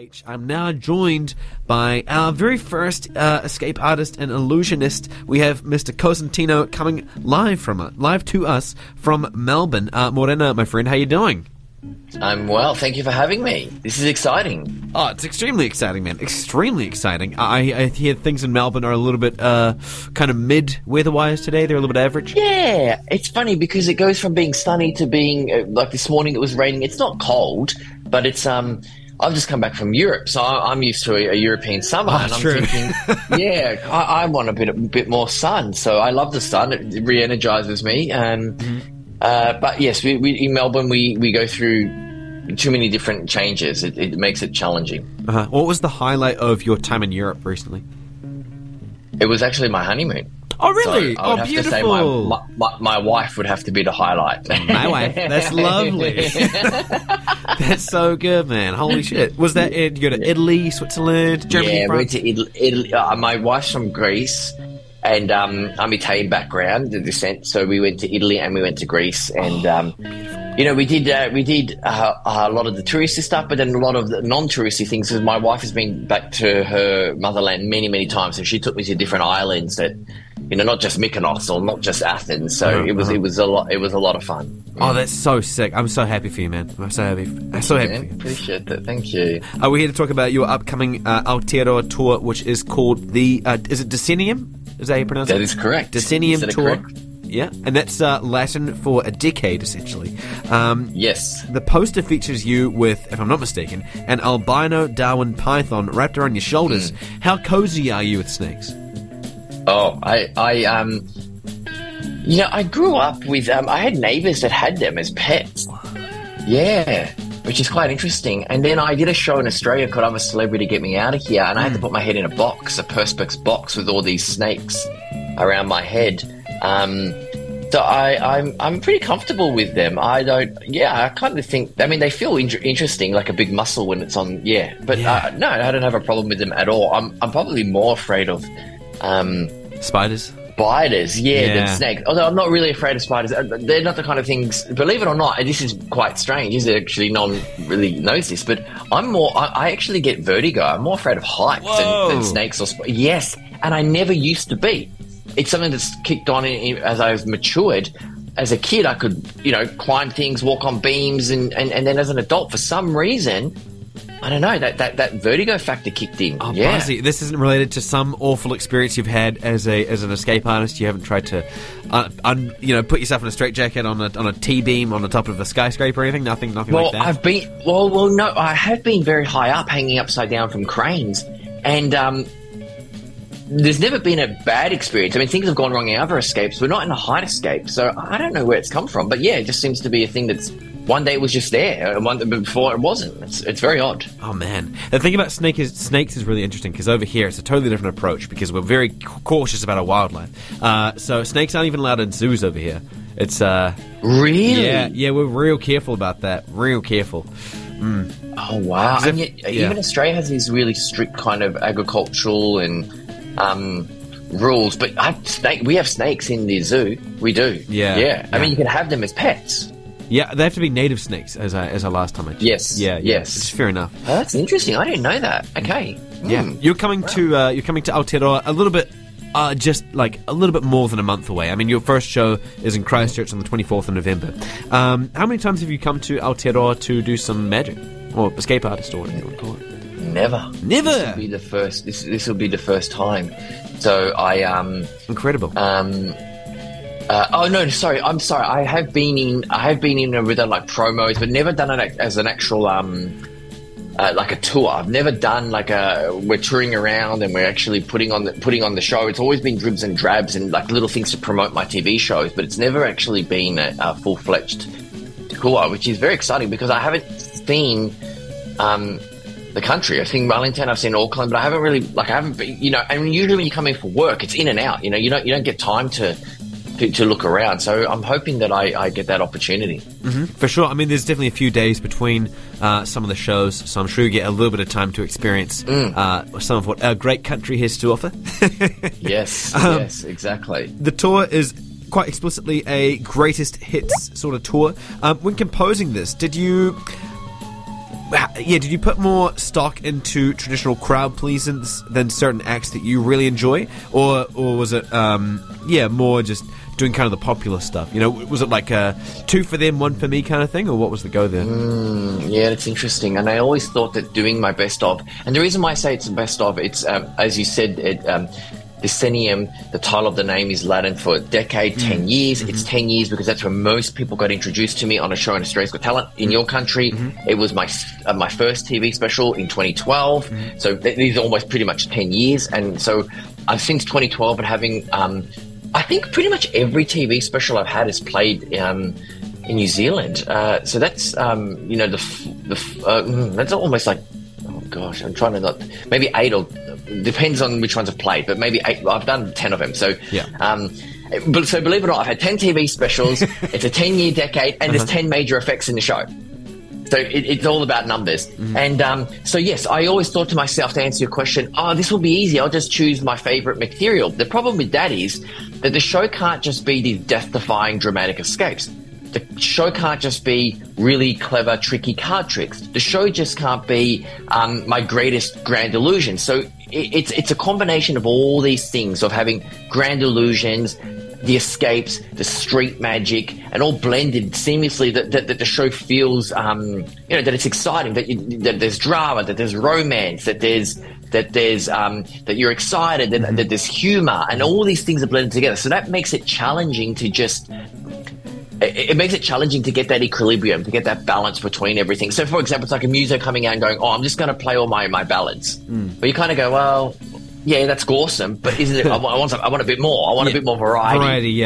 I'm now joined by our very first escape artist and illusionist. We have Mr. Cosentino coming live to us from Melbourne. Morena, my friend, how you doing? I'm well, thank you for having me. This is exciting. Oh, it's extremely exciting, man. Extremely exciting. I hear things in Melbourne are a little bit kind of mid weather-wise today. They're a little bit average. Yeah, it's funny because it goes from being sunny to being, like this morning it was raining. It's not cold, but it's, I've just come back from Europe, so I'm used to a European summer. Oh, and I'm true. thinking, yeah, I want a bit more sun. So I love the sun. It re-energizes me. But yes, we in Melbourne, we go through too many different changes. It makes it challenging. What was the highlight of your time in Europe recently? It was actually my honeymoon. Oh, really? So I would have beautiful. to say my wife would have to be the highlight. My wife. That's lovely. That's so good, man. Holy shit. Was that it? You go to Italy, Switzerland, Germany, Yeah, we went France? to Italy. My wife's from Greece, and I'm Italian background, the descent. So we went to Italy and we went to Greece, and we did a lot of the touristy stuff, but then a lot of the non-touristy things. Because my wife has been back to her motherland many, many times, so she took me to different islands that, not just Mykonos or not just Athens. So it was a lot. It was a lot of fun. Oh, that's so sick. I'm so happy for you, man. I'm so happy for you. Appreciate that. Thank you. We're here to talk about your upcoming Aotearoa tour, which is called the is it Decennium? Is that how you pronounce it? That is correct. Decennium Is that tour. correct? Yeah, and that's Latin for a decade, essentially. Yes. The poster features you with, if I'm not mistaken, an albino Darwin python wrapped around your shoulders. How cozy are you with snakes? Oh, I grew up with, I had neighbors that had them as pets. Yeah, which is quite interesting. And then I did a show in Australia called I'm a Celebrity, Get Me Out of Here, and I had to put my head in a box, a Perspex box with all these snakes around my head. So I'm pretty comfortable with them. I kind of think, they feel interesting, like a big muscle when it's on, But no, I don't have a problem with them at all. I'm probably more afraid of Spiders? Spiders, than snakes. Although I'm not really afraid of spiders. They're not the kind of things, believe it or not, and this is quite strange, no one really knows this, but I actually get vertigo. I'm more afraid of heights than snakes or spiders. Yes, and I never used to be. It's something that's kicked on as I've matured. As a kid, I could, climb things, walk on beams, and then as an adult, for some reason, I don't know, that vertigo factor kicked in. Oh, Buzzy, this isn't related to some awful experience you've had as an escape artist. You haven't tried to, put yourself in a straitjacket on a T-beam on the top of a skyscraper or anything? Nothing like that? No, I have been very high up, hanging upside down from cranes, and there's never been a bad experience. Things have gone wrong in other escapes, but not in a height escape. So I don't know where it's come from. But yeah, it just seems to be a thing that's one day it was just there, and one day before it wasn't. It's very odd. Oh, man. The thing about snakes is really interesting, because over here it's a totally different approach, because we're very cautious about our wildlife. So snakes aren't even allowed in zoos over here. It's Really? Yeah, we're real careful about that. Real careful. Oh, wow. And yet, even Australia has these really strict kind of agricultural and rules, but we have snakes in the zoo. We do. Yeah. You can have them as pets. Yeah, they have to be native snakes, as I last time I checked. Yes. Yeah. Yes. Which is fair enough. Oh, that's interesting. I didn't know that. Okay. Yeah. You're coming to Aotearoa a little bit, just like a little bit more than a month away. Your first show is in Christchurch on the 24th of November. How many times have you come to Aotearoa to do some magic or escape artist or whatever you want to call it? Never. This will be the first. This will be the first time. So incredible. No, sorry. I'm sorry. I have been in with like promos, but never done it as an actual like a tour. I've never done we're touring around and we're actually putting on the show. It's always been dribs and drabs and like little things to promote my TV shows, but it's never actually been a full-fledged tour, which is very exciting because I haven't seen the country. I've seen Wellington, I've seen Auckland, but I haven't really been, and usually when you come in for work, it's in and out. You don't get time to look around. So I'm hoping that I get that opportunity. Mm-hmm, for sure. There's definitely a few days between some of the shows, so I'm sure you get a little bit of time to experience some of what our great country has to offer. Yes, exactly. The tour is quite explicitly a greatest hits sort of tour. When composing this, did you did you put more stock into traditional crowd pleasers than certain acts that you really enjoy, or was it more just doing kind of the popular stuff? Was it like a 2 for them, 1 for me kind of thing, or what was the go there? Yeah, it's interesting. And I always thought that doing my best of, and the reason why I say it's the best of, it's as you said, decennium, the title of the name is Latin for decade, 10 years. It's 10 years because that's when most people got introduced to me on a show in Australia's Got Talent. In your country, it was my first TV special in 2012. So these are almost pretty much 10 years. And so I've since 2012 been having, I think pretty much every TV special I've had is played in New Zealand. So that's, that's almost like, oh gosh, I'm trying to not, maybe 8 or, depends on which ones I've played, but maybe 8. I've done 10 of them. So, so believe it or not, I've had 10 TV specials. It's a 10-year decade, and there's 10 major effects in the show. So it's all about numbers. And so, yes, I always thought to myself, to answer your question, this will be easy. I'll just choose my favorite material. The problem with that is that the show can't just be these death-defying dramatic escapes. The show can't just be really clever, tricky card tricks. The show just can't be my greatest grand illusion. So it's a combination of all these things, of having grand illusions, the escapes, the street magic, and all blended seamlessly, that the show feels, that it's exciting, that there's drama, that there's romance, that you're excited, that there's humor, and all these things are blended together. So that makes it challenging to just... It makes it challenging to get that equilibrium, to get that balance between everything. So, for example, it's like a muso coming out and going, I'm just going to play all my ballads. But you kind of go, well, yeah, that's awesome, but isn't it? I want a bit more. I want a bit more variety.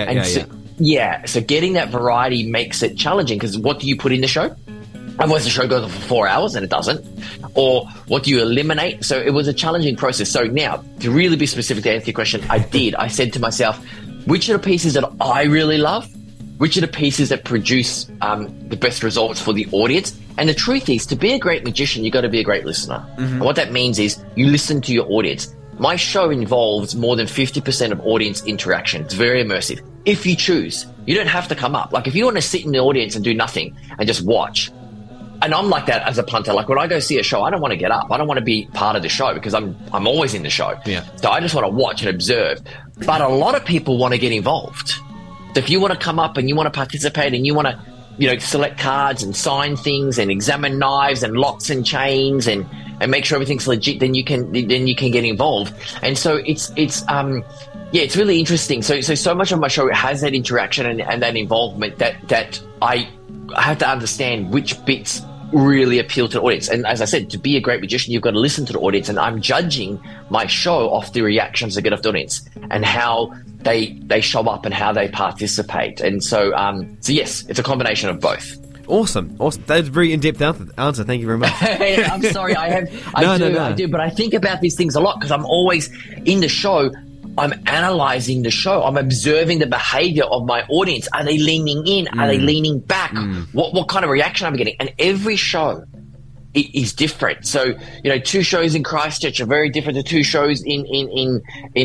So getting that variety makes it challenging, because what do you put in the show? Otherwise, the show goes on for 4 hours and it doesn't. Or what do you eliminate? So it was a challenging process. So now, to really be specific to answer your question, I said to myself, which are the pieces that I really love? Which are the pieces that produce the best results for the audience? And the truth is, to be a great magician, you've got to be a great listener. And what that means is you listen to your audience. My show involves more than 50% of audience interaction. It's very immersive. If you choose, you don't have to come up. Like, if you want to sit in the audience and do nothing and just watch, and I'm like that as a punter. Like, when I go see a show, I don't want to get up. I don't want to be part of the show, because I'm always in the show. So I just want to watch and observe. But a lot of people want to get involved. So if you want to come up and you want to participate and you want to, select cards and sign things and examine knives and locks and chains and make sure everything's legit, then you can get involved. And so it's really interesting. So much of my show has that interaction and that involvement that I have to understand which bits really appeal to the audience. And as I said, to be a great magician, you've got to listen to the audience, and I'm judging my show off the reactions I get off the audience and how they show up and how they participate. And so yes, it's a combination of both. Awesome. That's a very in-depth answer. Thank you very much. I'm sorry, I do, but I think about these things a lot, because I'm always in the show. I'm analyzing the show. I'm observing the behavior of my audience. Are they leaning in? Are they leaning back? What kind of reaction am I getting? And every show is different. So, 2 shows in Christchurch are very different to 2 shows in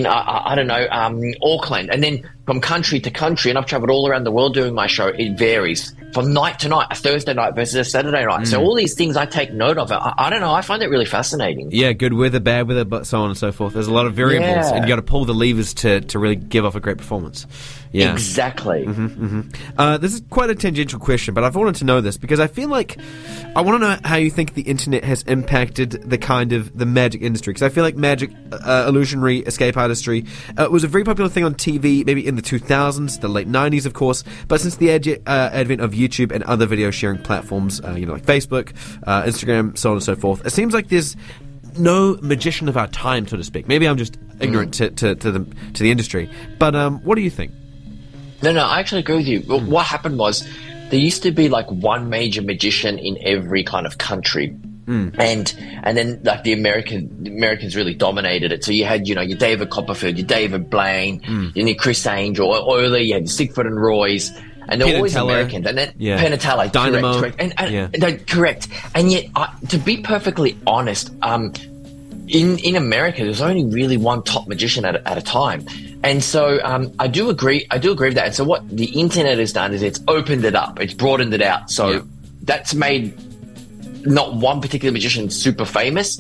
Auckland. And then from country to country, and I've traveled all around the world doing my show, it varies from night to night, a Thursday night versus a Saturday night. So all these things I take note of. I don't know. I find it really fascinating. Yeah, good weather, bad weather, but so on and so forth. There's a lot of variables, and you got to pull the levers to really give off a great performance. Yeah, exactly. This is quite a tangential question, but I've wanted to know this because I feel like I want to know how you think the internet has impacted the magic industry. Because I feel like magic, illusionary, escape artistry was a very popular thing on TV, maybe in the 2000s, the late 90s, of course. But since the advent of YouTube and other video sharing platforms, like Facebook, Instagram, so on and so forth, it seems like there's no magician of our time, so to speak. Maybe I'm just ignorant to the industry. But what do you think? No, I actually agree with you. What happened was there used to be like one major magician in every kind of country. And then like the Americans really dominated it. So you had, your David Copperfield, your David Blaine, your Chris Angel, or earlier you had Siegfried and Roy's, and they're always Americans. And then Penn and Teller, Dynamo, correct. And correct. And yet, to be perfectly honest, in America, there's only really one top magician at a time. And so I do agree with that. And so what the internet has done is it's opened it up, it's broadened it out. So that's made not one particular magician super famous,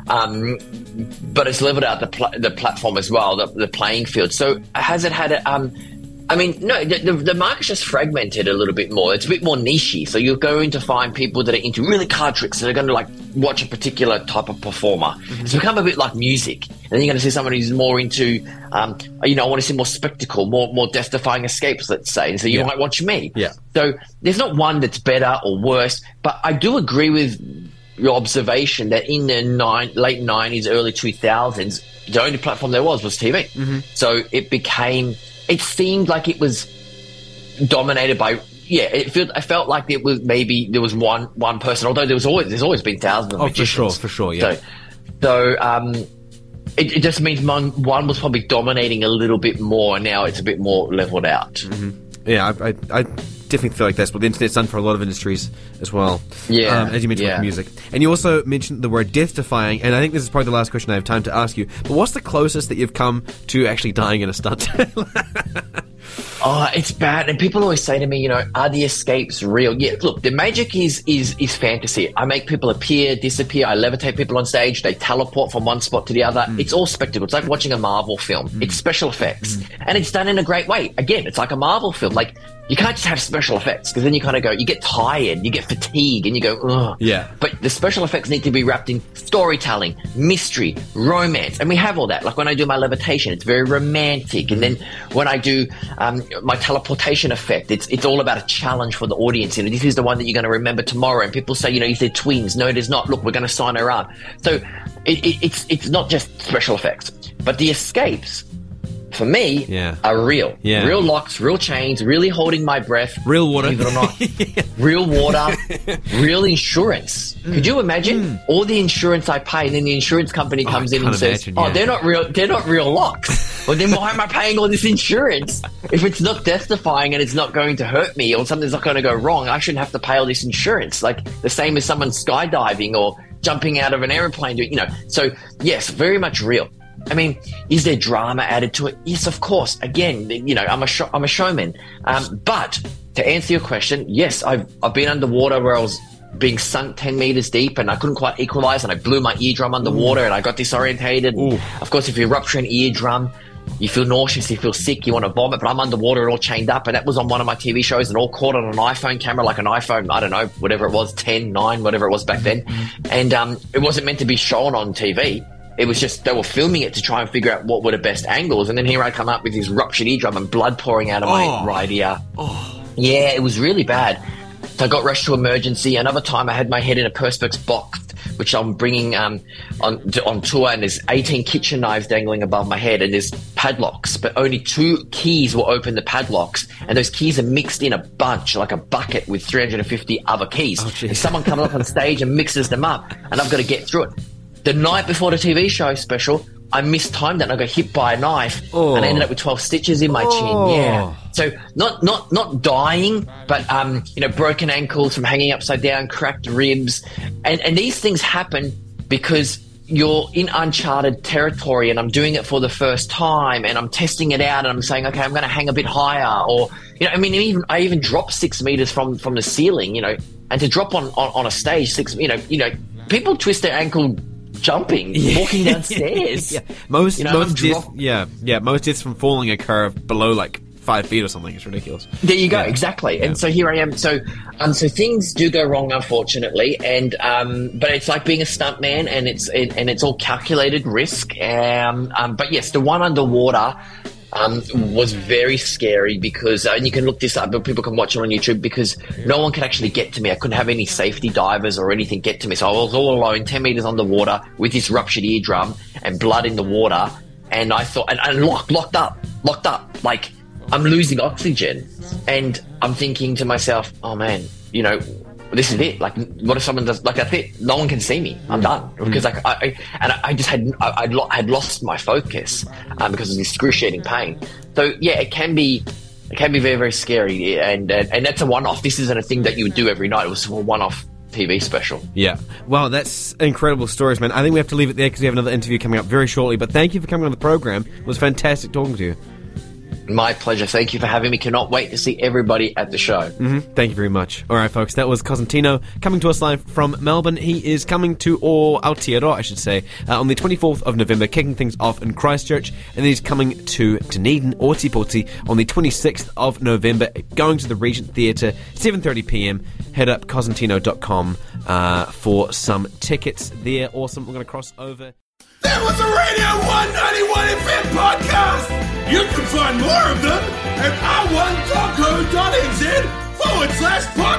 but it's leveled out the platform as well, the playing field. So has it had I mean, no, the market's just fragmented a little bit more. It's a bit more niche-y. So you're going to find people that are into really card tricks that are going to like watch a particular type of performer. It's become a bit like music. And then you're going to see someone who's more into, I want to see more spectacle, more death-defying escapes, let's say. And so you might watch me. Yeah. So there's not one that's better or worse, but I do agree with your observation that in the late 90s, early 2000s, the only platform there was TV. So it seemed like it was dominated by I felt like it was maybe there was one person, although there's always been thousands of magicians. For sure, yeah. So it just means one was probably dominating a little bit more, and now it's a bit more leveled out. Yeah, I definitely feel like that's what the internet's done for a lot of industries as well. Yeah, as you mentioned with music. And you also mentioned the word death-defying, and I think this is probably the last question I have time to ask you. But what's the closest that you've come to actually dying in a stunt? Oh, it's bad. And people always say to me, are the escapes real? Yeah, look, the magic is fantasy. I make people appear, disappear. I levitate people on stage. They teleport from one spot to the other. It's all spectacle. It's like watching a Marvel film. It's special effects. And it's done in a great way. Again, it's like a Marvel film. Like, you can't just have special effects, because then you kind of go, you get tired, you get fatigue, and you go, ugh. Yeah. But the special effects need to be wrapped in storytelling, mystery, romance, and we have all that. Like when I do my levitation, it's very romantic, and then when I do my teleportation effect, it's all about a challenge for the audience. This is the one that you're going to remember tomorrow, and people say, you said twins. No, it is not. Look, we're going to sign her up. So it's not just special effects, but the escapes, for me, are real. Yeah. Real locks, real chains, really holding my breath. Real water. Believe it or not. Real water, real insurance. Could you imagine all the insurance I pay, and then the insurance company comes in and says, they're not real locks. Well, then why am I paying all this insurance? If it's not death-defying and it's not going to hurt me, or something's not going to go wrong, I shouldn't have to pay all this insurance. Like the same as someone skydiving or jumping out of an airplane. So yes, very much real. I mean, is there drama added to it? Yes, of course. Again, I'm a showman. But to answer your question, yes, I've been underwater where I was being sunk 10 meters deep and I couldn't quite equalize, and I blew my eardrum underwater and I got disorientated. Of course, if you rupture an eardrum, you feel nauseous, you feel sick, you want to vomit, but I'm underwater and all chained up, and that was on one of my TV shows and all caught on an iPhone camera, like an iPhone, I don't know, whatever it was, 10, 9, whatever it was back then. And it wasn't meant to be shown on TV. It was just, they were filming it to try and figure out what were the best angles. And then here I come up with this ruptured eardrum and blood pouring out of my right ear. Yeah, it was really bad. So I got rushed to emergency. Another time I had my head in a Perspex box, which I'm bringing on tour, and there's 18 kitchen knives dangling above my head, and there's padlocks, but only 2 keys will open the padlocks, and those keys are mixed in a bunch, like a bucket with 350 other keys. And someone comes up on stage and mixes them up, and I've got to get through it. The night before the TV show special, I mistimed it and I got hit by a knife and I ended up with 12 stitches in my chin. Yeah. So not dying, but broken ankles from hanging upside down, cracked ribs. And these things happen because you're in uncharted territory, and I'm doing it for the first time, and I'm testing it out, and I'm saying, okay, I'm going to hang a bit higher, or I even dropped 6 meters from the ceiling, and to drop on a stage 6, people twist their ankle jumping, walking downstairs. Most deaths from falling occur below like 5 feet or something. It's ridiculous. There you go, exactly. And so here I am. So things do go wrong, unfortunately, and but it's like being a stuntman, and it's all calculated risk. But yes, the one underwater was very scary because, and you can look this up, but people can watch it on YouTube, because no one could actually get to me. I couldn't have any safety divers or anything get to me. So I was all alone, 10 meters underwater with this ruptured eardrum and blood in the water. And I thought, and locked up, like I'm losing oxygen. And I'm thinking to myself, oh man, this is it. Like, what if someone does, like, that's it. No one can see me. I'm done. Because I just had lost my focus because of the excruciating pain. So yeah, it can be very, very scary. And that's a one-off. This isn't a thing that you would do every night. It was a one-off TV special. Yeah. Wow, that's incredible stories, man. I think we have to leave it there because we have another interview coming up very shortly. But thank you for coming on the program. It was fantastic talking to you. My pleasure. Thank you for having me. Cannot wait to see everybody at the show. Thank you very much. All right, folks, that was Cosentino coming to us live from Melbourne. He is coming to Aotearoa, I should say, on the 24th of November, kicking things off in Christchurch, and then he's coming to Dunedin, Ōtepoti, on the 26th of November, going to the Regent Theatre, 7:30pm. Head up cosentino.com for some tickets there. Awesome. We're going to cross over. That was a Radio 191 FM podcast. You can find more of them at r1.co.nz/podcast.